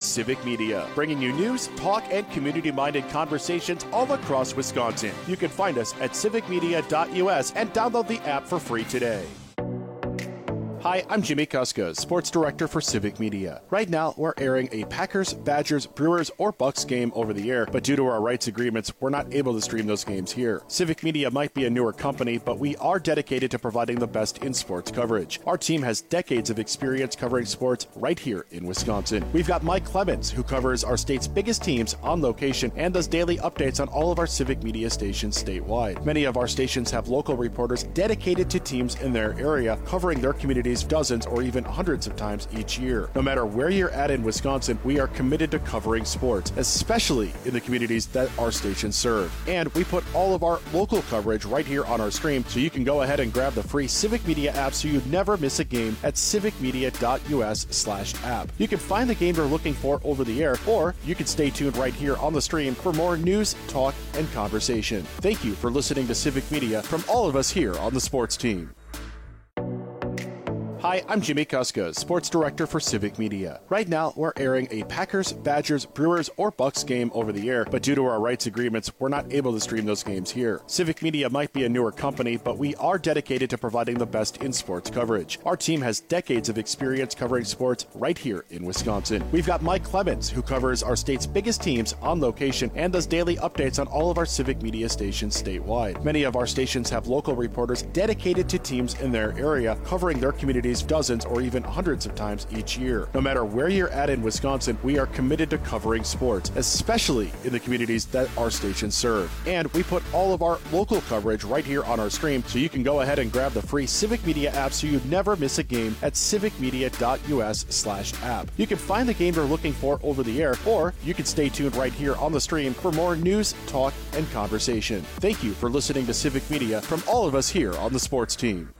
Civic Media, bringing you news, talk, and community-minded conversations all across Wisconsin. You can find us at civicmedia.us and download the app for free today. Hi, I'm Jimmy Kuska, Sports Director for Civic Media. Right now, we're airing a Packers, Badgers, Brewers, or Bucks game over the air, but due to our rights agreements, we're not able to stream those games here. Civic Media might be a newer company, but we are dedicated to providing the best in sports coverage. Our team has decades of experience covering sports right here in Wisconsin. We've got Mike Clemens, who covers our state's biggest teams on location and does daily updates on all of our Civic Media stations statewide. Many of our stations have local reporters dedicated to teams in their area, covering their communities dozens or even hundreds of times each year. No matter where you're at in Wisconsin, we are committed to covering sports, especially in the communities that our stations serve. And we put all of our local coverage right here on our stream, so you can go ahead and grab the free Civic Media app so you never miss a game at civicmedia.us/app. You can find the game you're looking for over the air, or you can stay tuned right here on the stream for more news, talk, and conversation. Thank you for listening to Civic Media from all of us here on the sports team. Hi, I'm Jimmy Kuska, Sports Director for Civic Media. Right now, we're airing a Packers, Badgers, Brewers, or Bucks game over the air, but due to our rights agreements, we're not able to stream those games here. Civic Media might be a newer company, but we are dedicated to providing the best in sports coverage. Our team has decades of experience covering sports right here in Wisconsin. We've got Mike Clemens, who covers our state's biggest teams on location and does daily updates on all of our Civic Media stations statewide. Many of our stations have local reporters dedicated to teams in their area, covering their communities dozens or even hundreds of times each year. No matter where you're at in Wisconsin, we are committed to covering sports, especially in the communities that our stations serve. And we put all of our local coverage right here on our stream, so you can go ahead and grab the free Civic Media app so you never miss a game at civicmedia.us/app. You can find the game you're looking for over the air, or you can stay tuned right here on the stream for more news, talk, and conversation. Thank you for listening to Civic Media from all of us here on the sports team.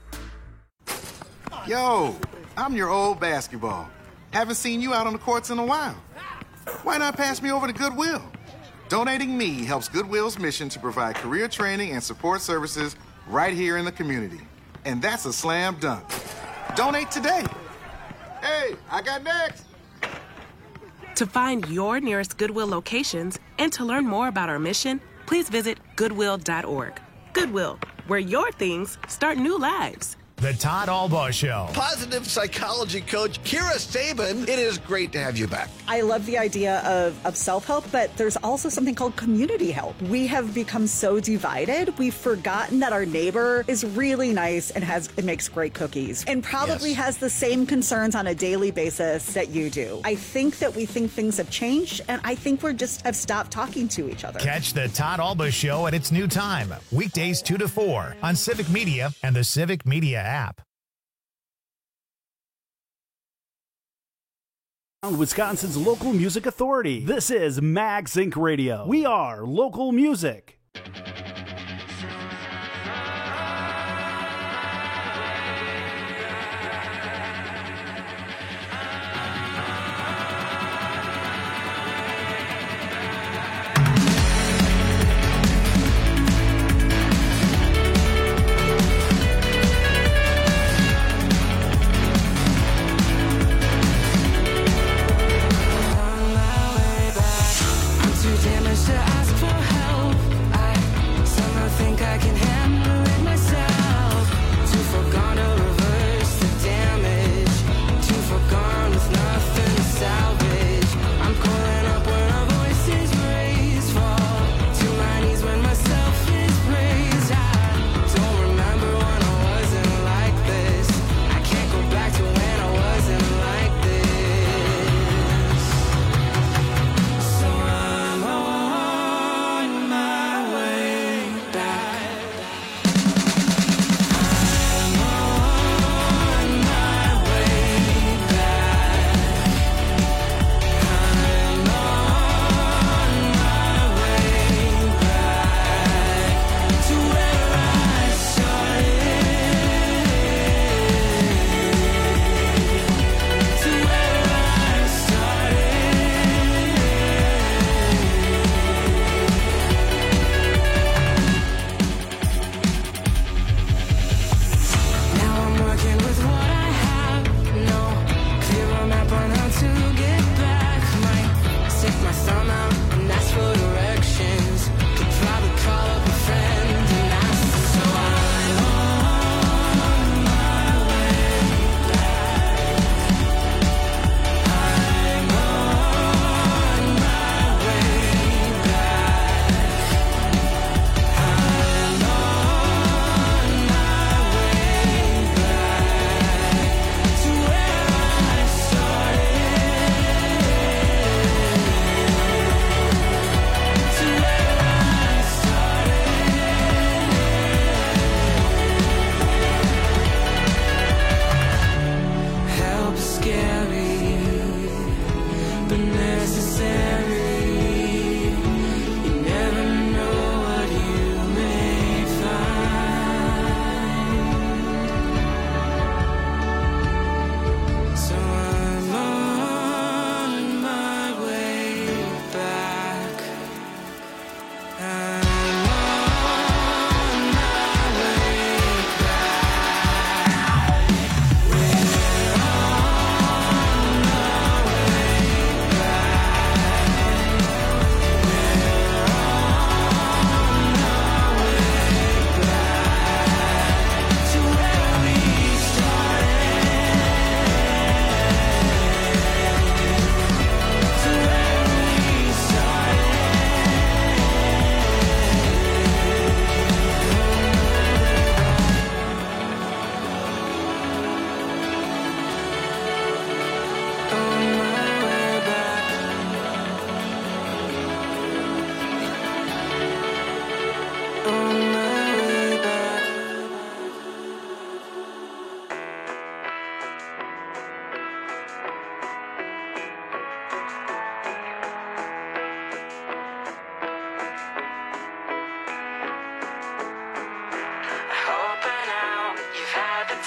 Yo, I'm your old basketball. Haven't seen you out on the courts in a while. Why not pass me over to Goodwill? Donating me helps Goodwill's mission to provide career training and support services right here in the community. And that's a slam dunk. Donate today. Hey, I got next. To find your nearest Goodwill locations and to learn more about our mission, please visit goodwill.org. Goodwill, where your things start new lives. The Todd Albaugh Show. Positive psychology coach Kira Saban, it is great to have you back. I love the idea of self-help, but there's also something called community help. We have become so divided, we've forgotten that our neighbor is really nice and makes great cookies and probably has the same concerns on a daily basis that you do. I think that we think things have changed, and I think we just have stopped talking to each other. Catch the Todd Albaugh Show at its new time, weekdays 2 to 4 on Civic Media and the Civic Media app. Wisconsin's local music authority. This is Mag Zinc Radio. We are local music. Damaged to ask for help.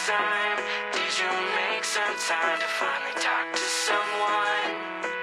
time? Did you make some time to finally talk to someone?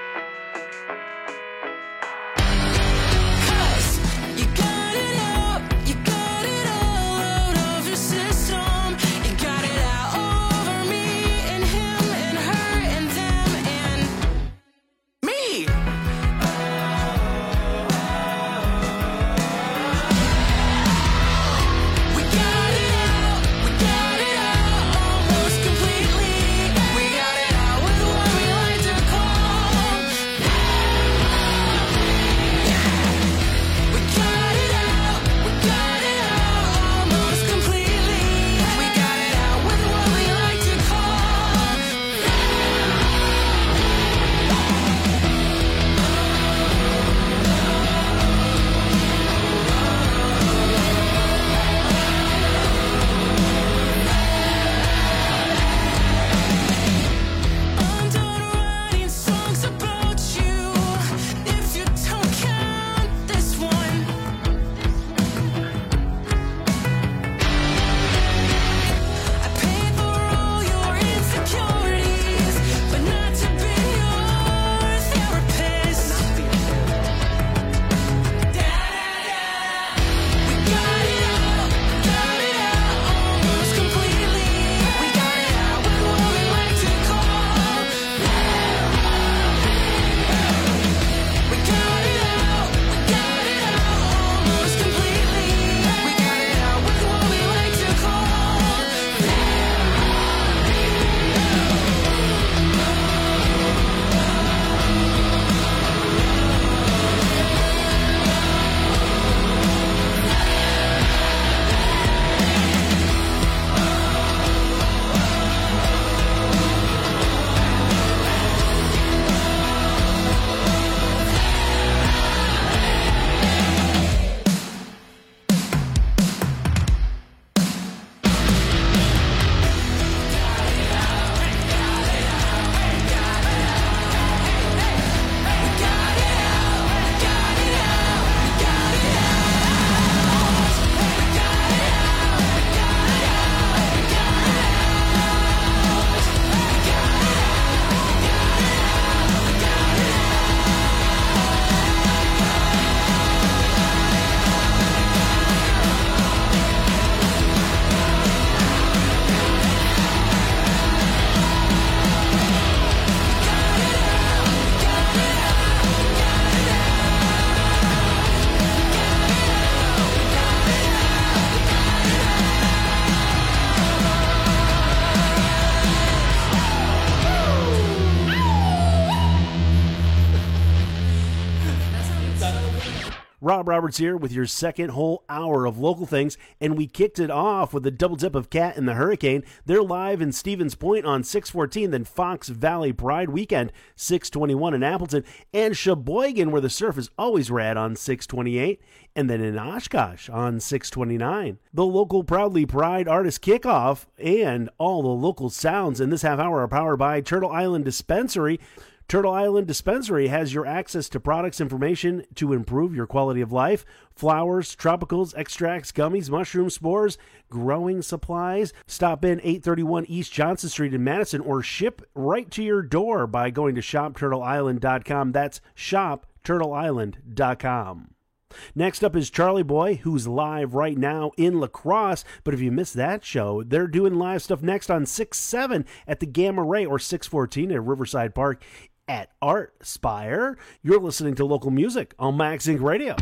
Rob Roberts here with your second whole hour of local things, and we kicked it off with a double dip of Cat and the Hurricane. They're live in Stevens Point on 6/14, then Fox Valley Pride Weekend, 6/21 in Appleton, and Sheboygan, where the surf is always rad, on 6/28, and then in Oshkosh on 6/29. The local Proudly Pride Artist Kickoff and all the local sounds in this half hour are powered by Turtle Island Dispensary. Turtle Island Dispensary has your access to products information to improve your quality of life. Flowers, tropicals, extracts, gummies, mushrooms, spores, growing supplies. Stop in 831 East Johnson Street in Madison or ship right to your door by going to shopturtleisland.com. That's shopturtleisland.com. Next up is Charlie Boy, who's live right now in La Crosse. But if you missed that show, they're doing live stuff next on 6/7 at the Gamma Ray, or 6/14 at Riverside Park at Art Spire. You're listening to local music on Max Inc. Radio.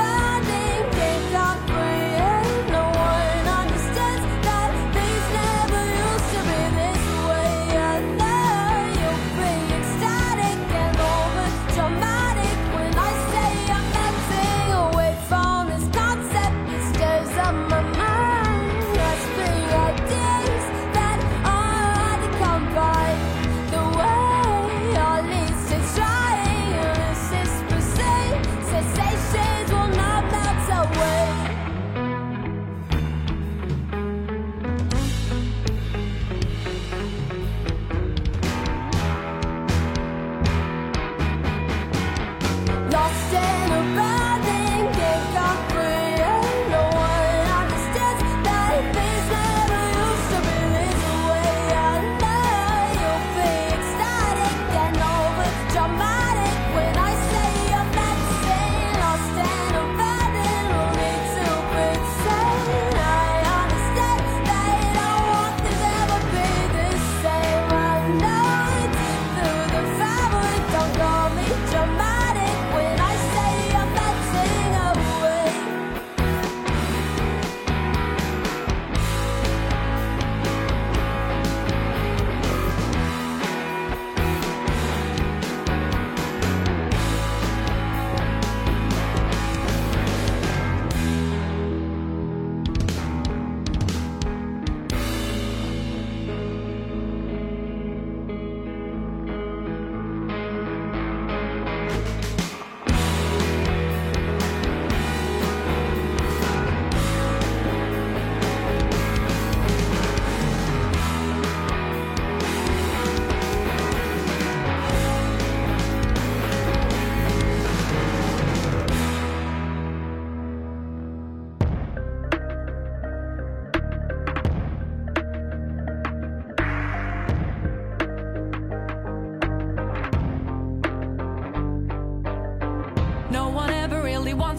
Never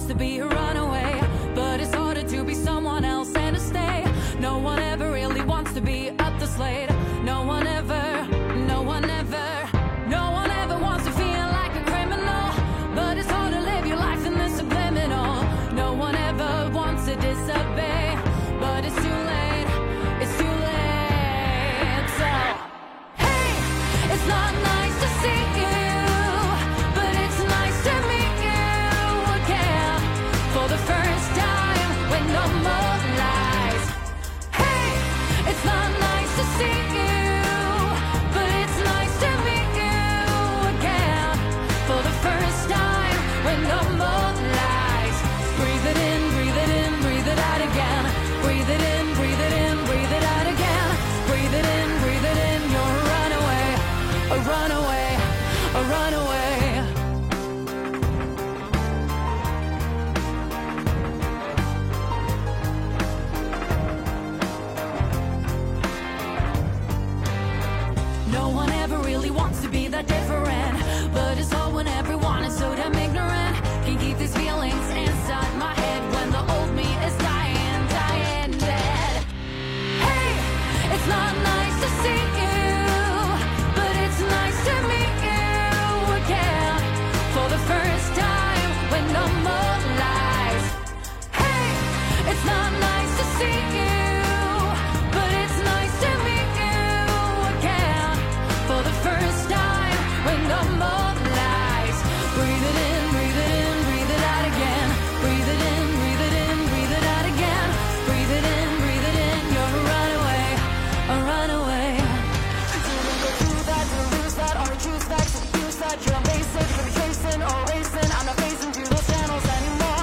to be a runaway, but it's harder to be someone else and to stay. No one ever really wants to be up the slate. No one ever, no one ever, no one ever wants to feel like a criminal, but it's hard to live your life in the subliminal. No one ever wants to disobey, but it's too late, it's too late. So, hey, it's not nice to see you, but it's nice to meet you again for the first time with no more lies. Hey, it's not nice to see you, but it's nice to meet you again for the first time with no more lies. Breathe it in, breathe it in, breathe it out again. Breathe it in, breathe it in, breathe it out again. Breathe it in, breathe it in. You're a runaway, a runaway, a runaway. No one ever really wants to be that different, but it's all when everyone is so damn ignorant. Can't keep these feelings inside my head when the old me is dying, dying dead. Hey, it's not nice to see you, but it's nice to meet you again for the first time with no more lies. Hey, it's not nice to see you, but it's nice to meet you again for the first time with no more lies. Breathe it in, breathe it in, breathe it out again. Breathe it in, breathe it in, breathe it out again. Breathe it in, breathe it in. You're a runaway, a runaway. Didn't go through that, to lose that, or choose that, to use that. You're basic, for chasing or racing. I'm not facing through those channels anymore.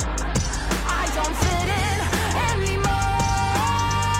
I don't fit in anymore.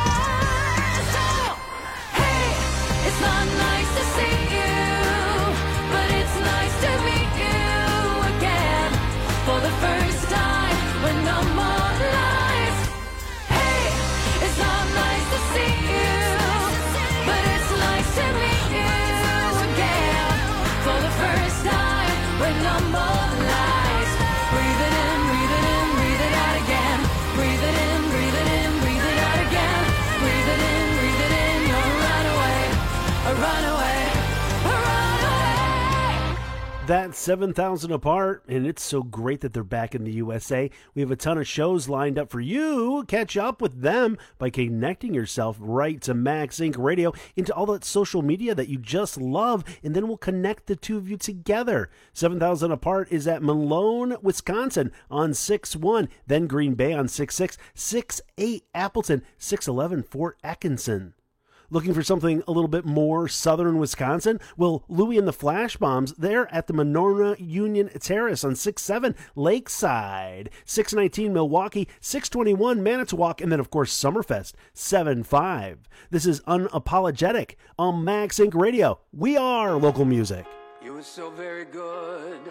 So, hey, it's not nice to see you, but it's nice to meet you again for the first time with no more lies. Hey, it's not nice to see you, but it's nice to meet you again for the first time with no more lies. Breathe it in, breathe it in, breathe it out again. Breathe it in, breathe it in, breathe it out again. Breathe it in, breathe it in. You're a runaway, a runaway, a runaway. That's 7,000 Apart, and it's so great that they're back in the USA. We have a ton of shows lined up for you. Catch up with them by connecting yourself right to Max Inc. Radio into all that social media that you just love, and then we'll connect the two of you together. 7,000 Apart is at Malone, Wisconsin on 6-1, then Green Bay on 6-6, 6-8 Appleton, 6-11 Fort Atkinson. Looking for something a little bit more southern Wisconsin? Well, Louie and the Flash Bombs, they're at the Monona Union Terrace on 6-7 Lakeside, 619 Milwaukee, 621 Manitowoc, and then, of course, Summerfest, 7-5. This is Unapologetic on Max Inc. Radio. We are local music. You were so very good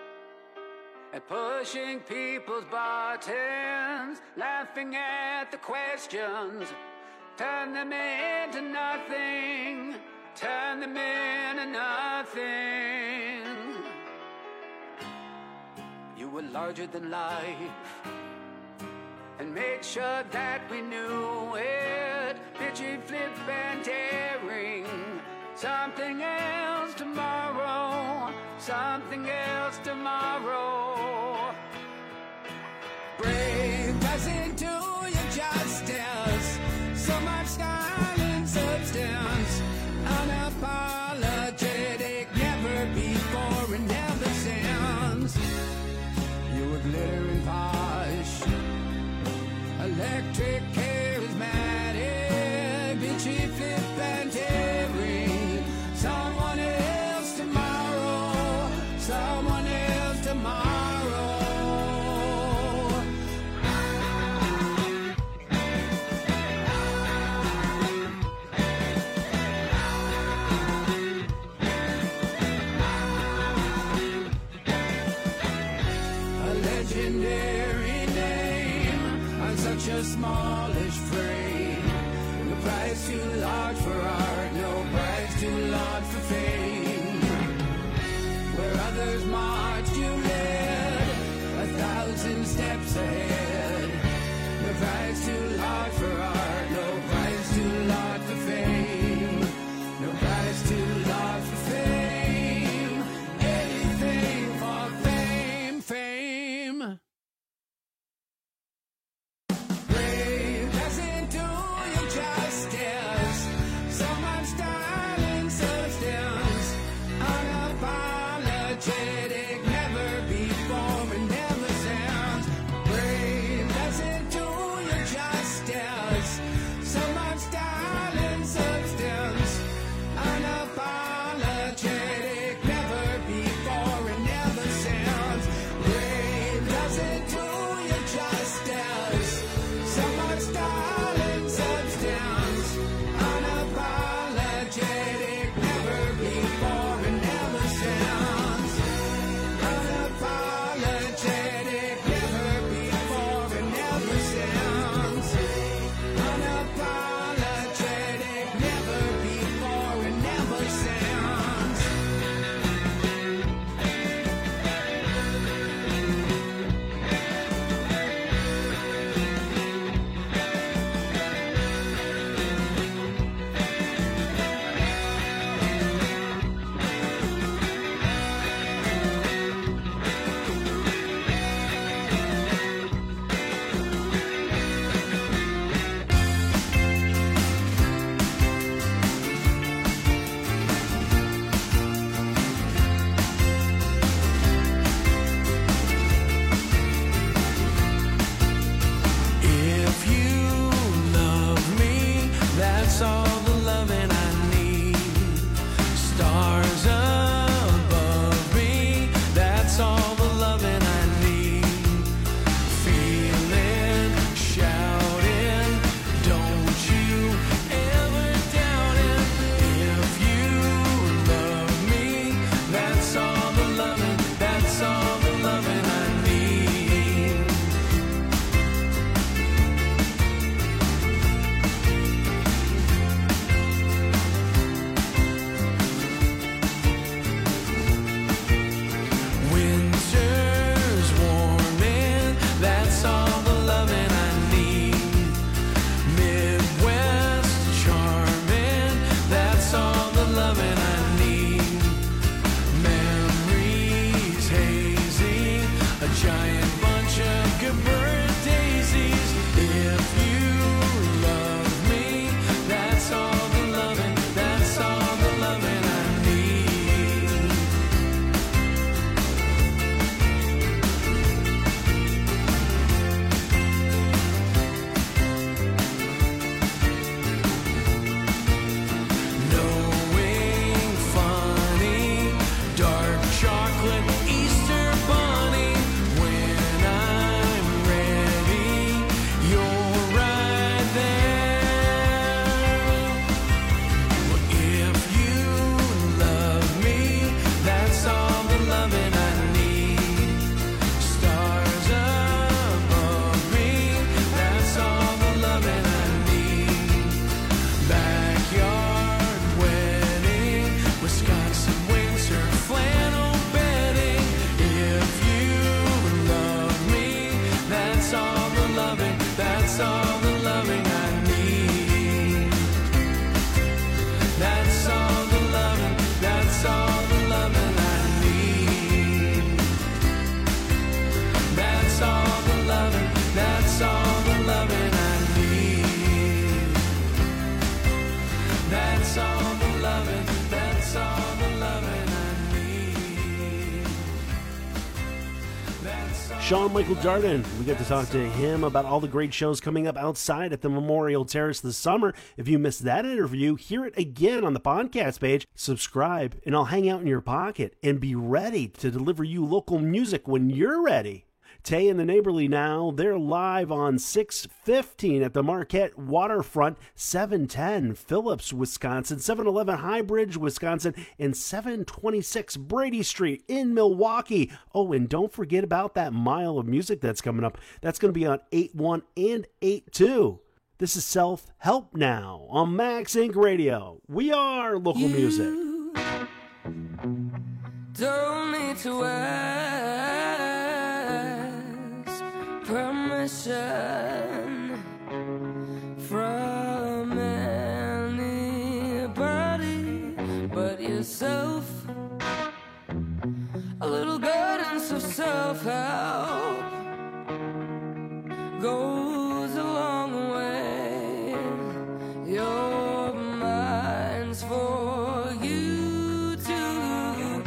at pushing people's buttons, laughing at the questions. Turn them into nothing. Turn them into nothing. You were larger than life, and made sure that we knew it. Bitchy, flip, and tearing. Something else tomorrow. Something else tomorrow. Brave doesn't do you justice. So much style and substance. Unapologetic, never before and never since. You were glittering posh, electric, charismatic, bitchy, flip, and tearing. Someone else tomorrow. Someone else tomorrow. Legendary name on such a smallish frame. No price too large for art, no price too large for fame. Where others marched, you led 1,000 1,000 steps ahead. No price too large for art, no price too large for fame. No price too large for fame. Anything for fame, fame. Brave doesn't do you justice. So much style and substance. Unapologetic, never before and never sounds. Brave doesn't do you justice. So much style and substance. Unapologetic, never before and never sounds. Brave doesn't do you justice. So much style and substance. Unapologetic, never before and never sounds. Unapologetic, never before and never sounds. Unapologetic, never before and never sounds. If you love me, that's all the loving I need. Stars above me, that's all the loving I need. Feeling, shouting, don't you ever doubt it. If you love me, that's all the loving, that's all the loving I need. Winter's warming, that's all the loving I need. Midwest charming, that's all the loving I need. Memories hazy, a giant bunch of good daisies. If you love me, that's all the loving, that's all the loving I need. Knowing funny, dark chocolate Easter bunny. When I'm ready, you're right there. Well, if you love me, that's all the loving I need. Stars above me, that's all the loving I need. Backyard wedding, Wisconsin winter flannel bedding. If you love me, that's all the loving, that's all the loving I need. That's all the loving, that's all the loving I need. That's all the loving, that's all the loving I need. That's all the loving, that's all the loving I need. That's all. Sean Michael Jardin, we get to talk to him about all the great shows coming up outside at the Memorial Terrace this summer. If you missed that interview, hear it again on the podcast page, subscribe, and I'll hang out in your pocket and be ready to deliver you local music when you're ready. Tay and the Neighborly now, they're live on 615 at the Marquette Waterfront, 710 Phillips, Wisconsin, 711 Highbridge, Wisconsin, and 726 Brady Street in Milwaukee. Oh, and don't forget about that mile of music that's coming up. That's going to be on 8-1 and 8-2. This is Self-Help Now on Max Inc. Radio. We are local music. Don't need to ask, little guidance of self-help goes a long way. Your mind's for you to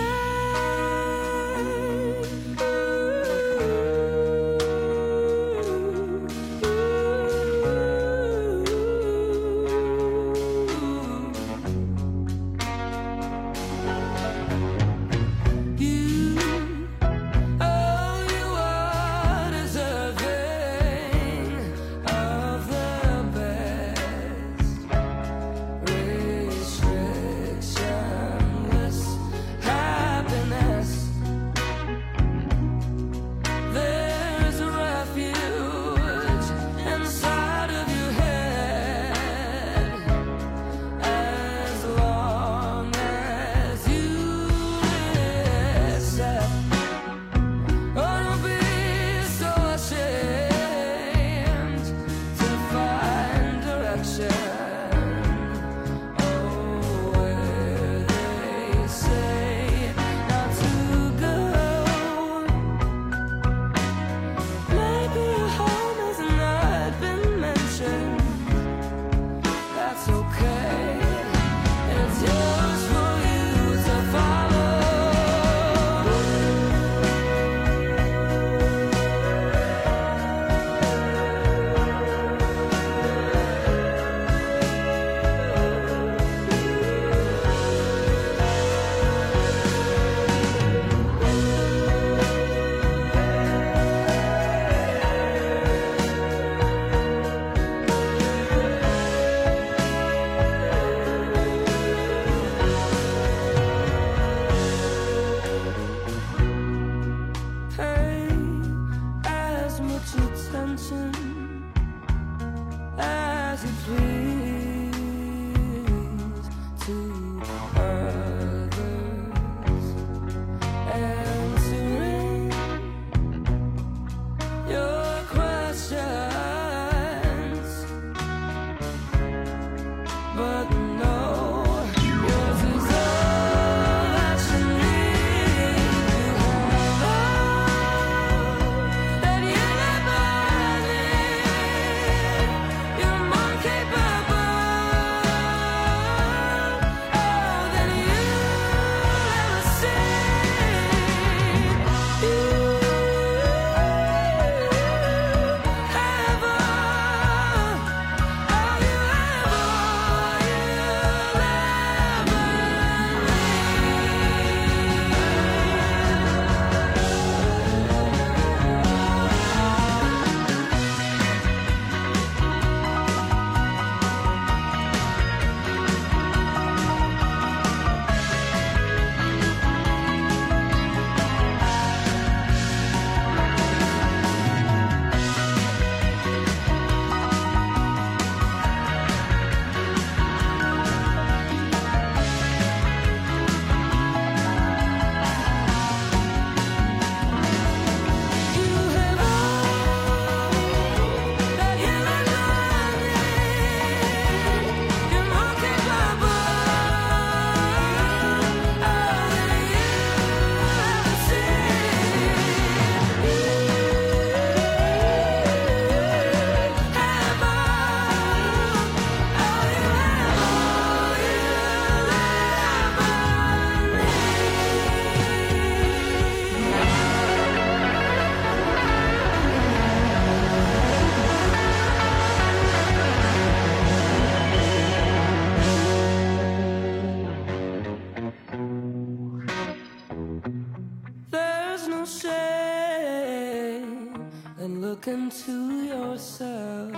look into yourself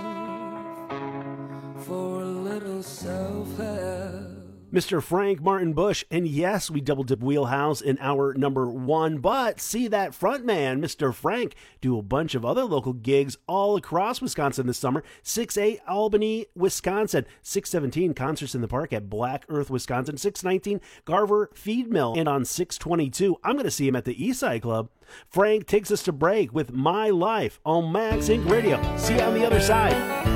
for a little self-help. Mr. Frank Martin Bush, and yes, we double dip Wheelhouse in our number one, but see that front man, Mr. Frank, do a bunch of other local gigs all across Wisconsin this summer. 6/8 Albany, Wisconsin, 6/17 Concerts in the Park at Black Earth, Wisconsin, 6/19 Garver Feed Mill, and on 6/22, I'm going to see him at the Eastside Club. Frank takes us to break with My Life on Max Inc. Radio. See you on the other side.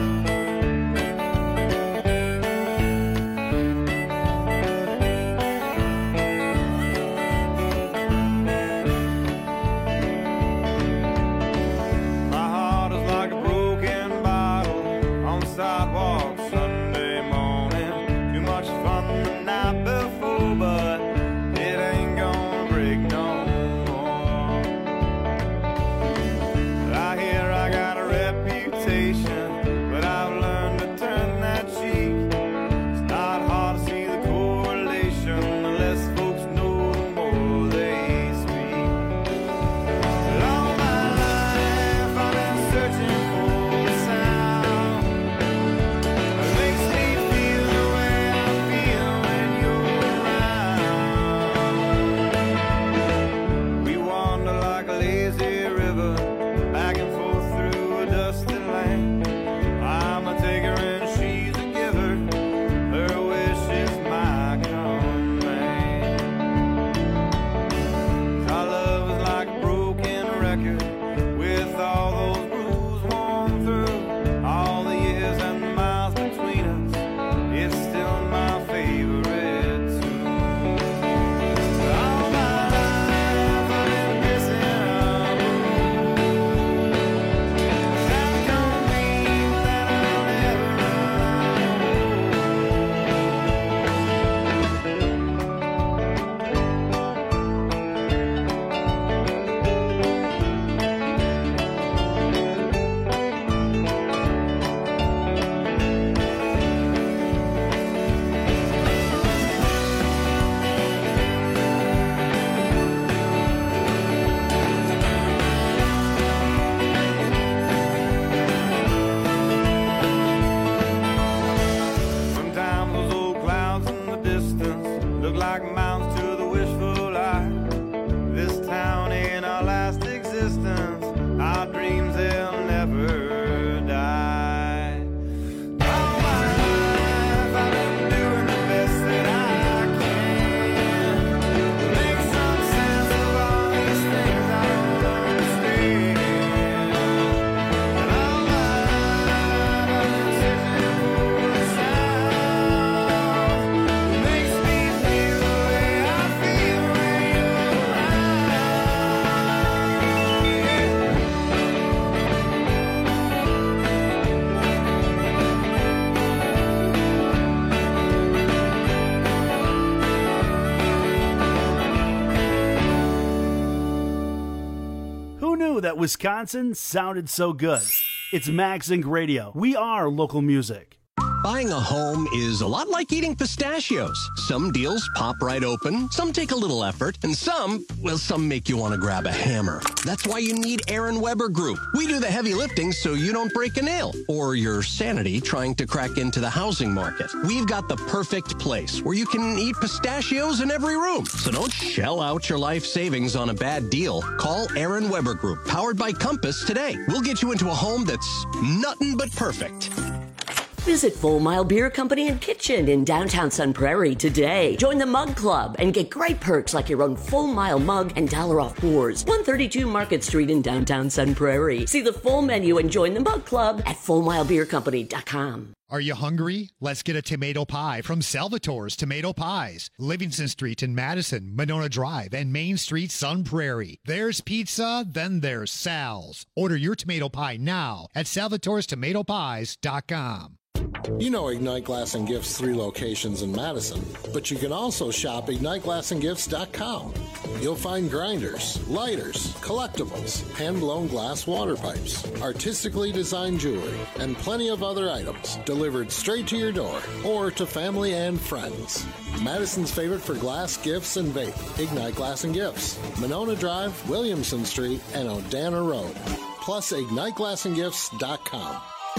Who knew that Wisconsin sounded so good? It's Max Inc. Radio. We are local music. Buying a home is a lot like eating pistachios. Some deals pop right open, some take a little effort, and some make you want to grab a hammer. That's why you need Aaron Weber Group. We do the heavy lifting so you don't break a nail or your sanity trying to crack into the housing market. We've got the perfect place where you can eat pistachios in every room. So don't shell out your life savings on a bad deal. Call Aaron Weber Group, powered by Compass, today. We'll get you into a home that's nothing but perfect. Visit Full Mile Beer Company and Kitchen in downtown Sun Prairie today. Join the Mug Club and get great perks like your own Full Mile mug and $1 off pours. 132 Market Street in downtown Sun Prairie. See the full menu and join the Mug Club at FullMileBeerCompany.com. Are you hungry? Let's get a tomato pie from Salvatore's Tomato Pies. Livingston Street in Madison, Monona Drive, and Main Street, Sun Prairie. There's pizza, then there's Sal's. Order your tomato pie now at salvatorestomatopies.com. You know Ignite Glass and Gifts 3 locations in Madison, but you can also shop IgniteGlassandGifts.com. You'll find grinders, lighters, collectibles, hand-blown glass water pipes, artistically designed jewelry, and plenty of other items delivered straight to your door or to family and friends. Madison's favorite for glass, gifts, and vape. Ignite Glass and Gifts. Monona Drive, Williamson Street, and Odana Road. Plus IgniteGlassandGifts.com.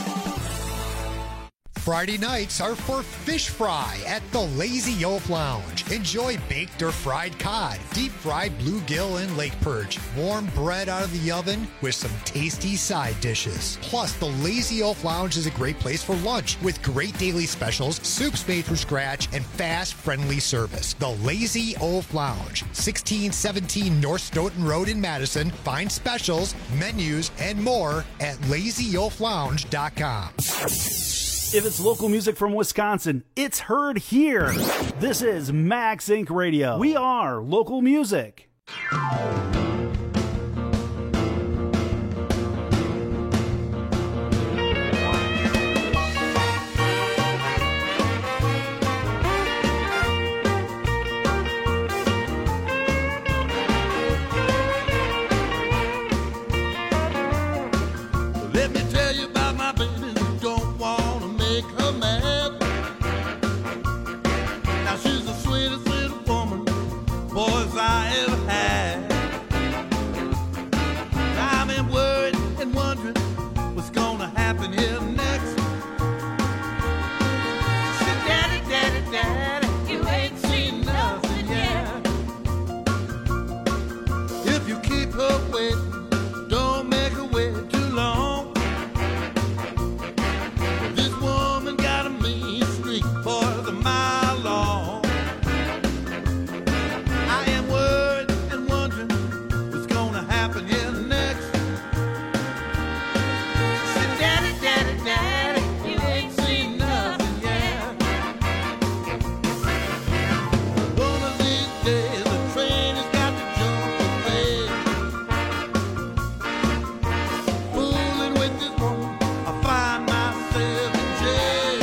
Friday nights are for fish fry at the Lazy Oaf Lounge. Enjoy baked or fried cod, deep-fried bluegill and lake perch, warm bread out of the oven with some tasty side dishes. Plus, the Lazy Oaf Lounge is a great place for lunch with great daily specials, soups made from scratch, and fast, friendly service. The Lazy Oaf Lounge, 1617 North Stoughton Road in Madison. Find specials, menus, and more at LazyOafLounge.com. If it's local music from Wisconsin, it's heard here. This is Max Inc. Radio. We are local music. Let me tell you about my baby who don't want to make her mad. Now she's the sweetest little woman boys I ever had. I've been worried and wondering what's gonna happen here next. She said, Daddy, Daddy, Daddy, you ain't seen nothing yet. If you keep her waiting, don't make her wait too long. This woman got a mean streak for the mile long. I am worried and wondering what's gonna happen here next. She said, Daddy, Daddy, Daddy, you ain't seen nothing yet. One of these days the train has got to jump away. Fooling with this woman, I find myself in jail.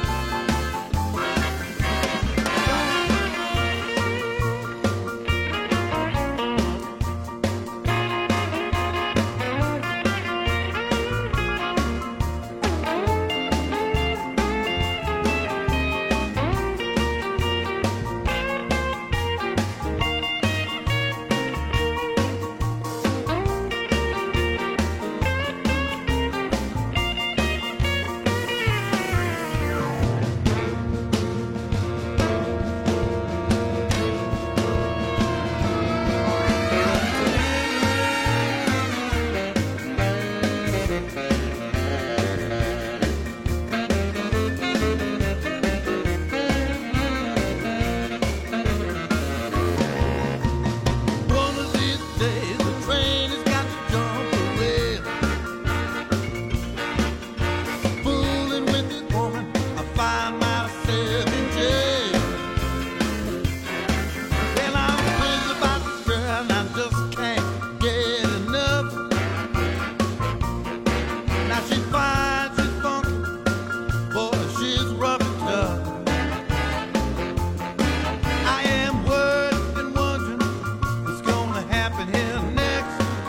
One of these days the train has got to jump away. Fooling with this woman, I find myself in jail. Well, I'm crazy about this girl and I just can't get enough. Now she's fine, she's funky, boy, she's rough and tough. I am worried and wondering what's gonna happen here next.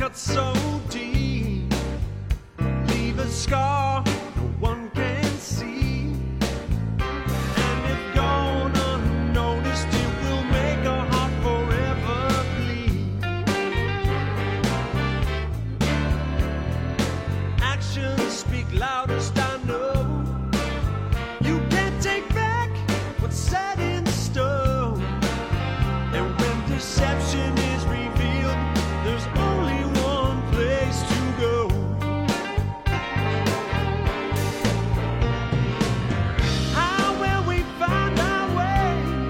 cut so deep, leave a scar no one can see. And if gone unnoticed, it will make a heart forever bleed. Actions speak loudest, I know. You can't take back what's set in stone. And when deception is revealed, there's only one place to go. How will we find our way?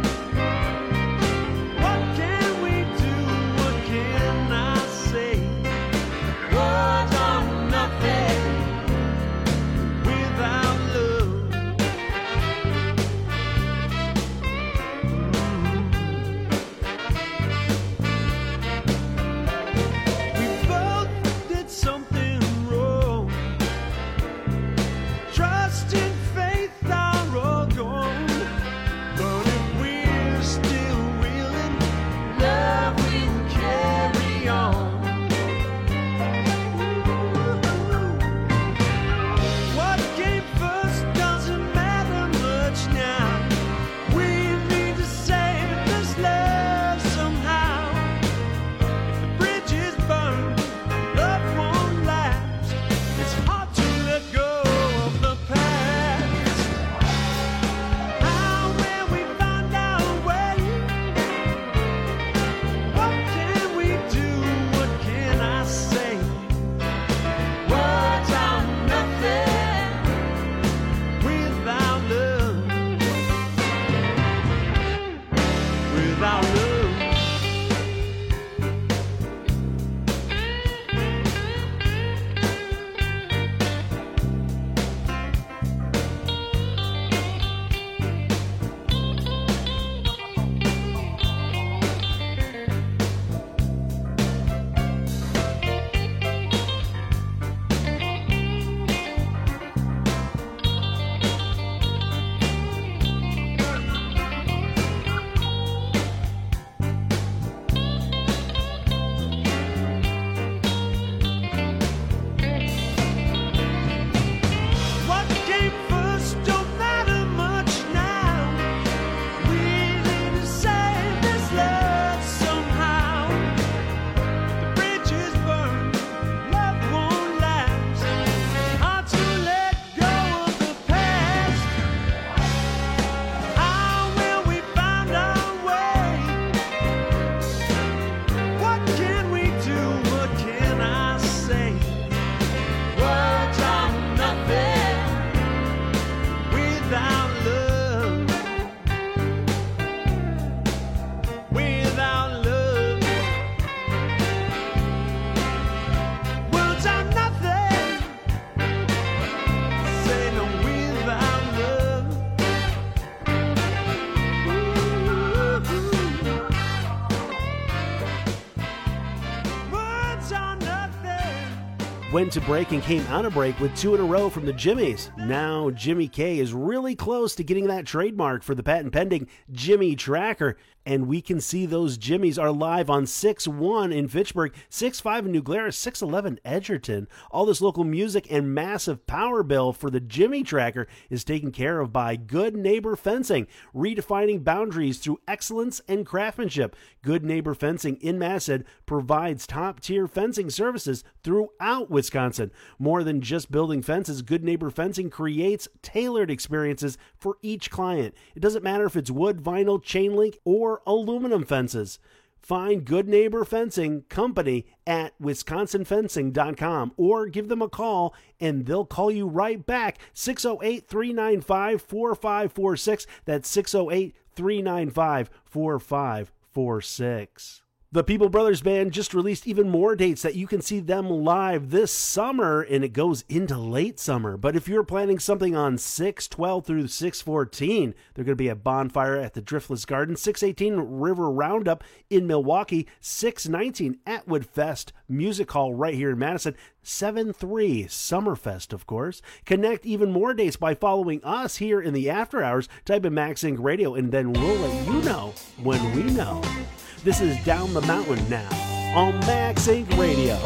What can we do? What can I say? Words are nothing without love. We both did something wrong. Trust and faith are all gone. But if we're still willing, love will carry on. What came first doesn't matter much now. We need to save this love somehow. If the bridge is burned, love won't last. It's hard to let go of the past. How will we find our way? What can we do? What can I say? Words are nothing without love. Without love. What came first don't matter much now. We need to save this love somehow. If the bridge is burned, love won't last. Hard to let go of the past. How will we find our way? What can we do? What can I say? Words are nothing without love. Without love. Words are nothing. Say no without love. Words are nothing. Went to break and came out of break with 2 in a row from the Jimmies. Now Jimmy K is really close to getting that trademark for the patent pending Jimmy Tracker. And we can see those Jimmies are live on 6-1 in Fitchburg, 6-5 in New Glarus, 6-11 Edgerton. All this local music and massive power bill for the Jimmy Tracker is taken care of by Good Neighbor Fencing, redefining boundaries through excellence and craftsmanship. Good Neighbor Fencing in Massachusetts provides top-tier fencing services throughout Wisconsin. More than just building fences, Good Neighbor Fencing creates tailored experiences for each client. It doesn't matter if it's wood, vinyl, chain link, or aluminum fences. Find Good Neighbor Fencing Company at wisconsinfencing.com or give them a call and they'll call you right back. 608-395-4546. That's 608-395-4546. The People Brothers Band just released even more dates that you can see them live this summer, and it goes into late summer. But if you're planning something on 6/12 through 6/14, they're going to be at Bonfire at the Driftless Garden, 6/18 River Roundup in Milwaukee, 6/19 Atwood Fest Music Hall right here in Madison, 7/3 Summerfest, of course. Connect even more dates by following us here in the After Hours. Type in Max Inc. Radio, and then we'll let you know when we know. This is Down the Mountain now. on Max Inc. Radio.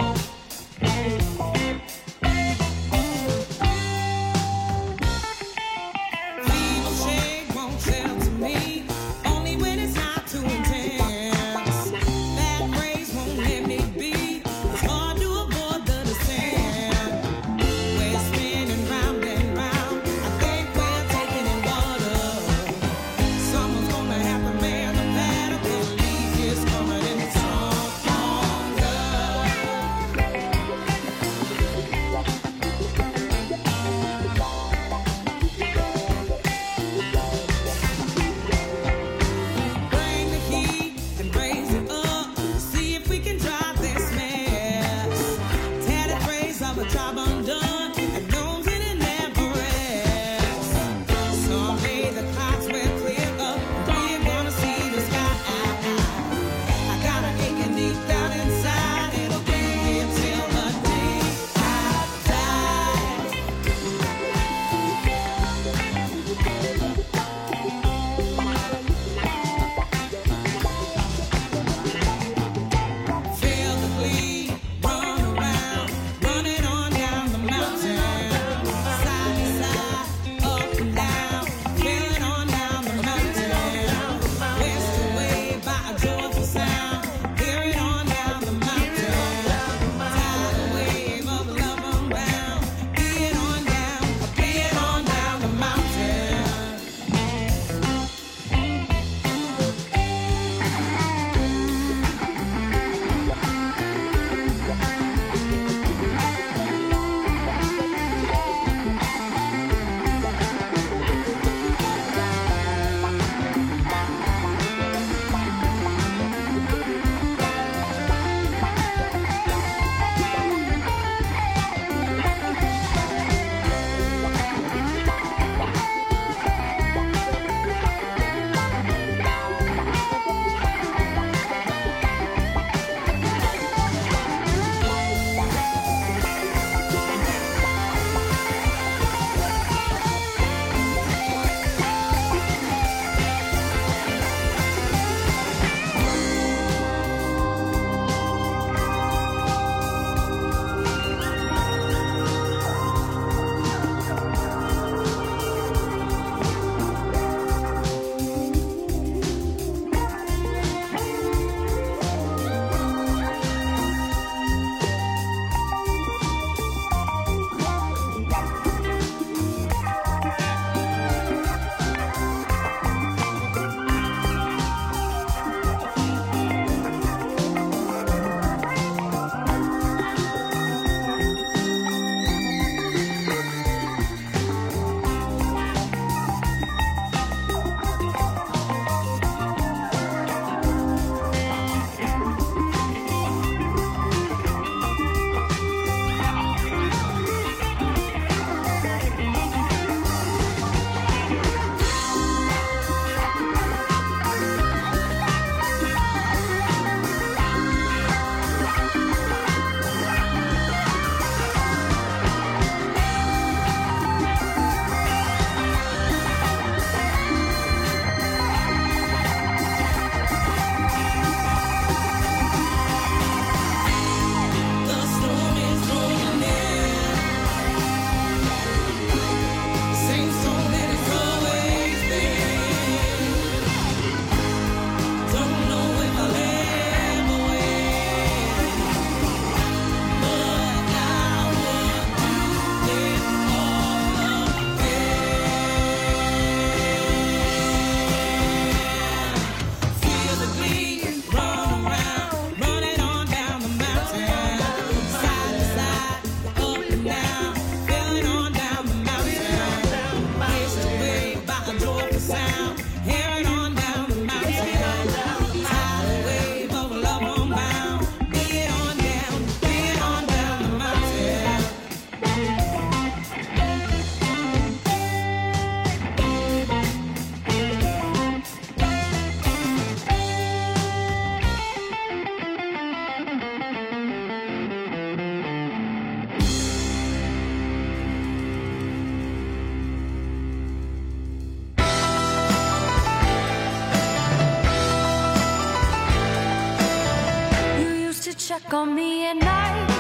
check on me at night.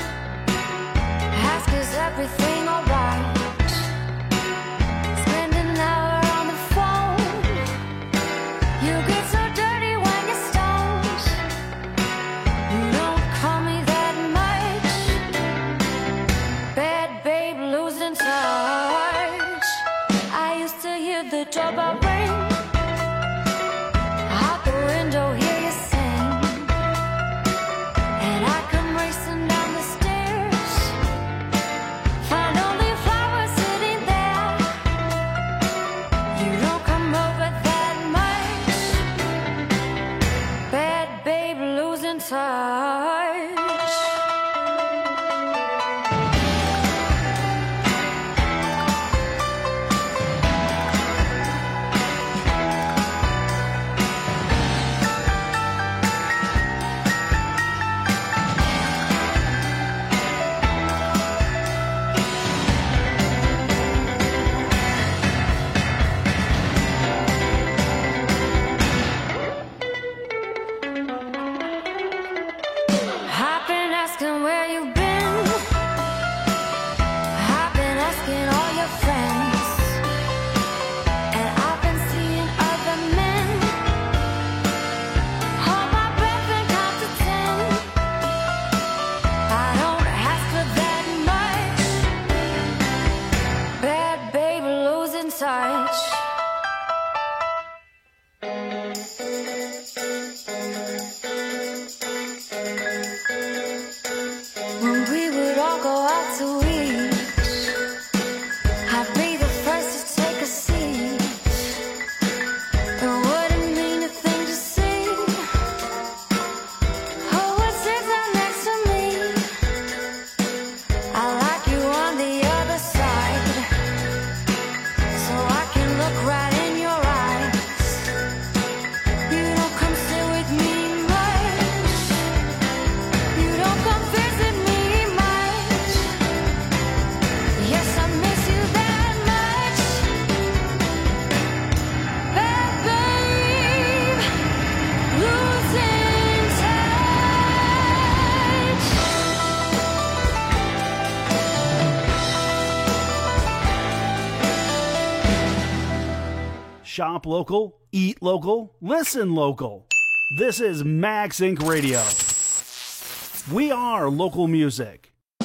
Ask, is everything alright? Spend an hour on the phone. You get so dirty when you're stoned. You don't call me that much. Bad babe losing touch. I used to hear the doorbell ring. Out the window, hear you sing. And I come racing down the stairs. Find only flowers sitting there. You don't come over that much. Bad babe losing touch. I've been asking where you've been. I've been asking all your friends. And I've been seeing other men. Hold my breath and count to 10. I don't ask for that much. Bad babe losing touch. When we would all go out to eat, I'd be the first to take a seat. It wouldn't mean a thing to see. Who would sit down next to me? I like you on the other side, so I can look right in your eyes. You don't come sit with me much. You don't come visit me much. Yes, I miss you that much. Bad babe, losing touch. Shop local, eat local, listen local. This is Max Inc. Radio. We are local music.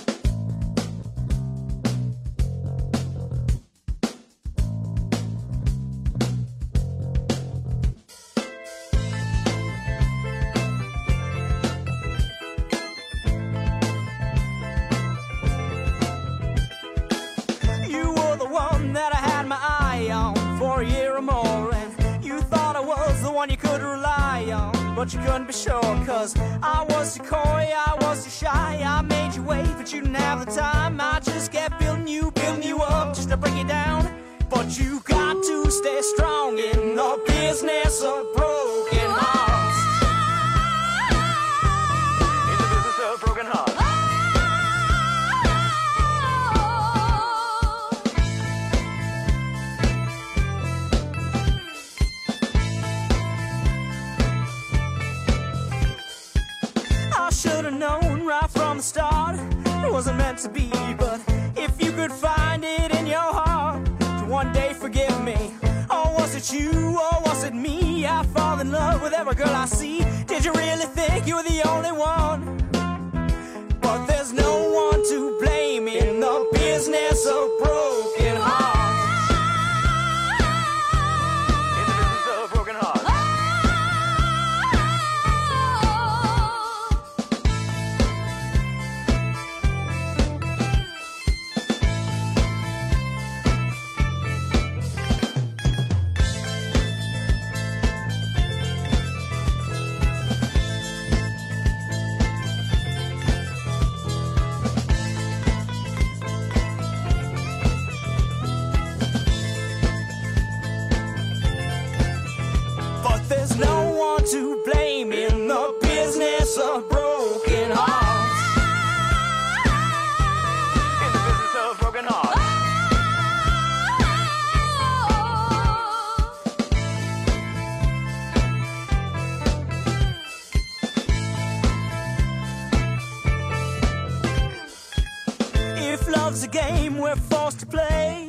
You were the one that I had my eye on for a year or more, and you thought I was the one you could rely on, but you couldn't be sure, cause I was too coy, I was too shy. I made you wait, but you didn't have the time. I just kept building you up just to bring you down. But you got to stay strong in the business of broken hearts. In the business of broken hearts. I should have known right from the start it wasn't meant to be, but if you could find it in your heart to one day forgive me. Or was it you, or was it me? I fall in love with every girl I see. Did you really think you were the only one? But there's no one to blame in the business of broken hearts. In the business of broken hearts. Love's a game we're forced to play.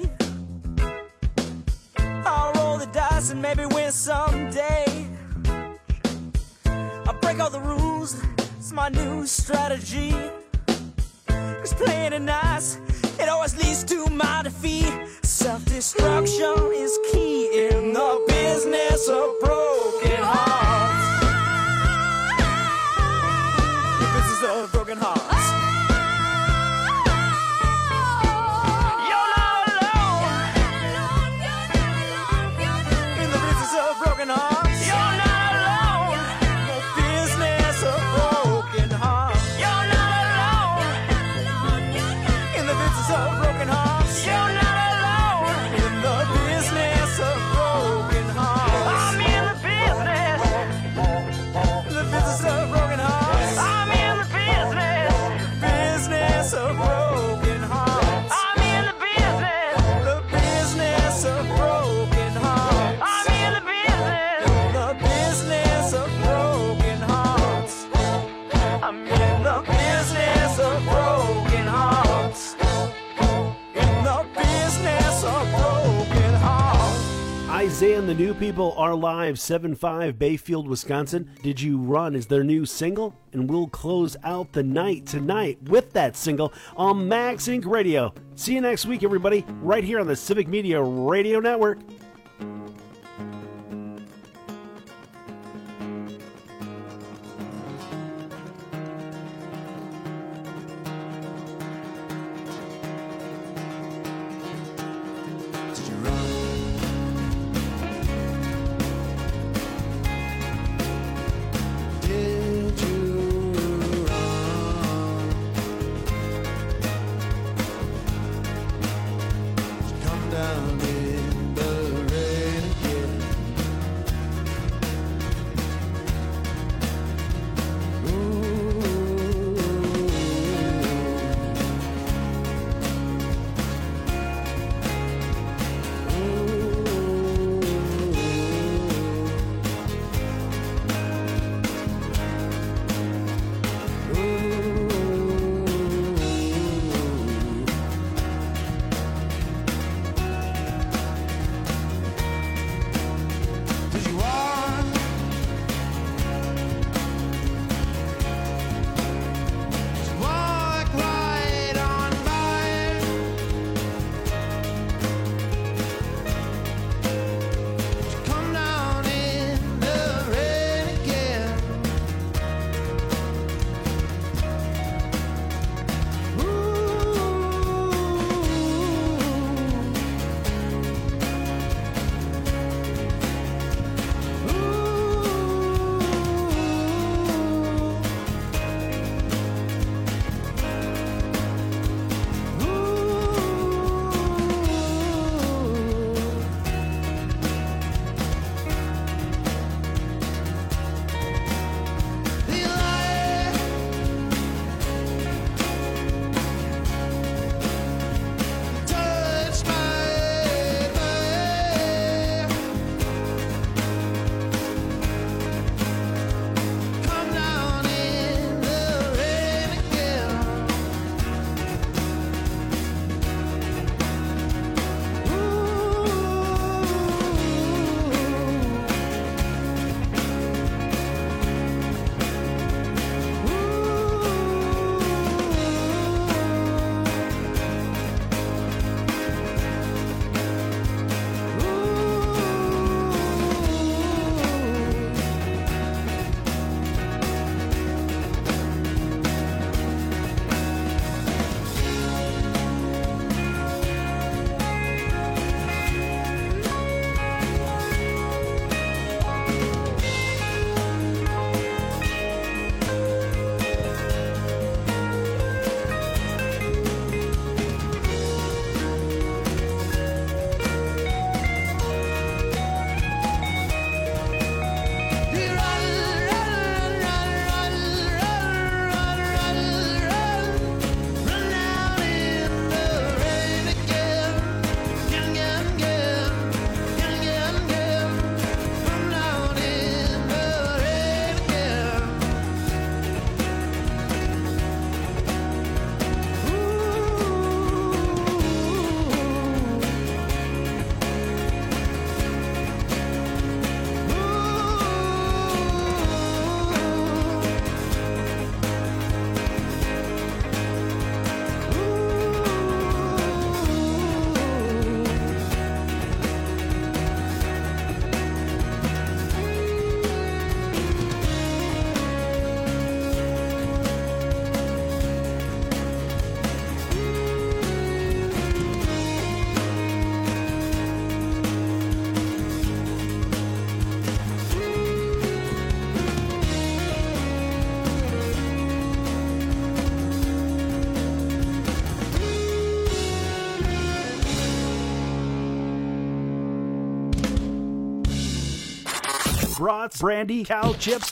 I'll roll the dice and maybe win someday. I'll break all the rules, it's my new strategy. 'Cause playing it nice, it always leads to my defeat. Self-destruction is key in the business of broken hearts. The business of broken hearts. You're not alone in the business of broken hearts. You're not alone in the business of broken hearts. You're not alone in the business of broken hearts. You're not in the business of broken hearts. I'm in the business of broken hearts. I'm in the business of broken hearts. I'm in the business of broken hearts. I'm in the business of broken hearts. I'm in the business of broken hearts. In the business of broken hearts. Isaiah and the New People are live, 7-5 Bayfield, Wisconsin. Did You Run is their new single, and we'll close out the night tonight with that single on Max Inc. Radio. See you next week, everybody, right here on the Civic Media Radio Network. Did you run? Come down in the brats, brandy, cow chips,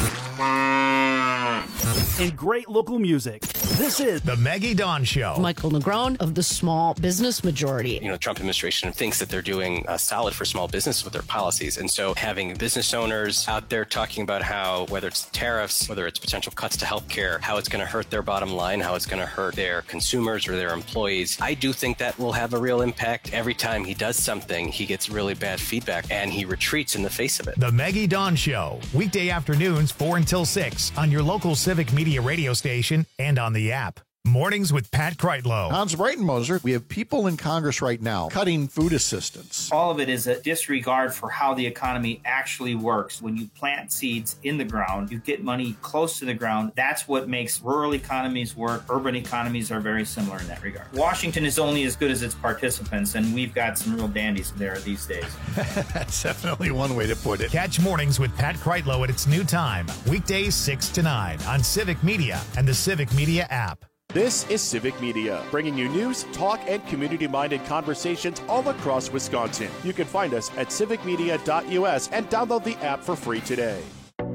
and great local music. This is The Maggie Dawn Show. Michael Negron of the Small Business Majority. The Trump administration thinks that they're doing solid for small business with their policies. And so having business owners out there talking about how, whether it's tariffs, whether it's potential cuts to healthcare, how it's going to hurt their bottom line, how it's going to hurt their consumers or their employees, I do think that will have a real impact. Every time he does something, he gets really bad feedback and he retreats in the face of it. The Maggie Dawn Show, weekday afternoons 4 until 6 on your local Civic Media radio station and on the app. Mornings with Pat Kreitlow. Hans Breitenmoser, we have people in Congress right now cutting food assistance. All of it is a disregard for how the economy actually works. When you plant seeds in the ground, you get money close to the ground. That's what makes rural economies work. Urban economies are very similar in that regard. Washington is only as good as its participants, and we've got some real dandies there these days. That's definitely one way to put it. Catch Mornings with Pat Kreitlow at its new time, weekdays 6 to 9 on Civic Media and the Civic Media app. This is Civic Media, bringing you news, talk, and community-minded conversations all across Wisconsin. You can find us at civicmedia.us and download the app for free today.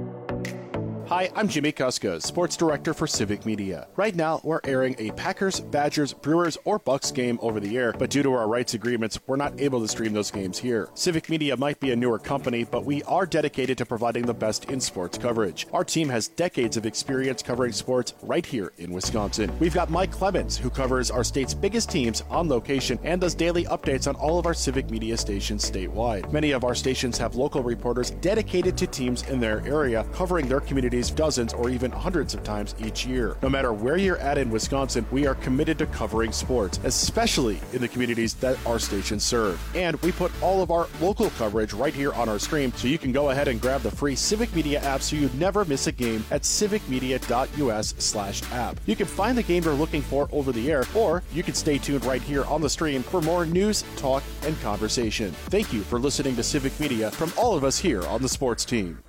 Hi, I'm Jimmy Kuska, Sports Director for Civic Media. Right now, we're airing a Packers, Badgers, Brewers, or Bucks game over the air, but due to our rights agreements, we're not able to stream those games here. Civic Media might be a newer company, but we are dedicated to providing the best in sports coverage. Our team has decades of experience covering sports right here in Wisconsin. We've got Mike Clemens, who covers our state's biggest teams on location and does daily updates on all of our Civic Media stations statewide. Many of our stations have local reporters dedicated to teams in their area, covering their communities dozens or even hundreds of times each year. No matter where you're at in Wisconsin, we are committed to covering sports, especially in the communities that our stations serve. And we put all of our local coverage right here on our stream, so you can go ahead and grab the free Civic Media app so you never miss a game at civicmedia.us/app. You can find the game you're looking for over the air, or you can stay tuned right here on the stream for more news, talk, and conversation. Thank you for listening to Civic Media from all of us here on the sports team.